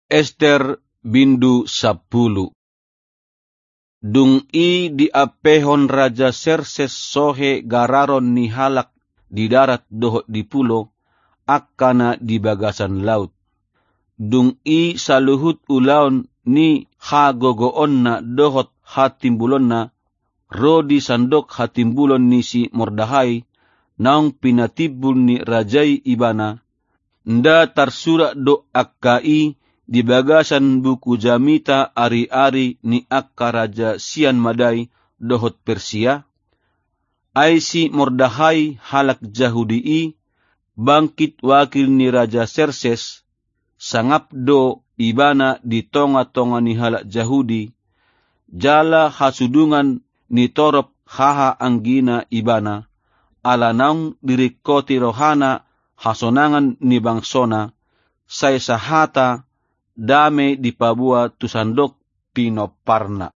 Ester bindu 10. Dung i diapehon Raja Xerxes sohe gararon ni halak di darat dohot di pulo, akkana di bagasan laut. Dung i saluhut ulaon ni hagogoon na dohot hatimbulon na, rodi sandok hatimbulon ni si Mordahai, naong pinatibul ni rajai ibana, nda tarsura do akkai di bagasan buku jamita ari-ari ni akka raja Sian Madai dohot Persia, ay si Mordahai halak Jahudi bangkit wakil ni Raja Xerxes, sangap do ibana di tonga-tonga ni halak Jahudi, jala hasudungan ni torop haha anggina ibana, ala naung dirikoti rohana hasonangan ni bangsona, say sahata dame di pabua tusandok pinoparna.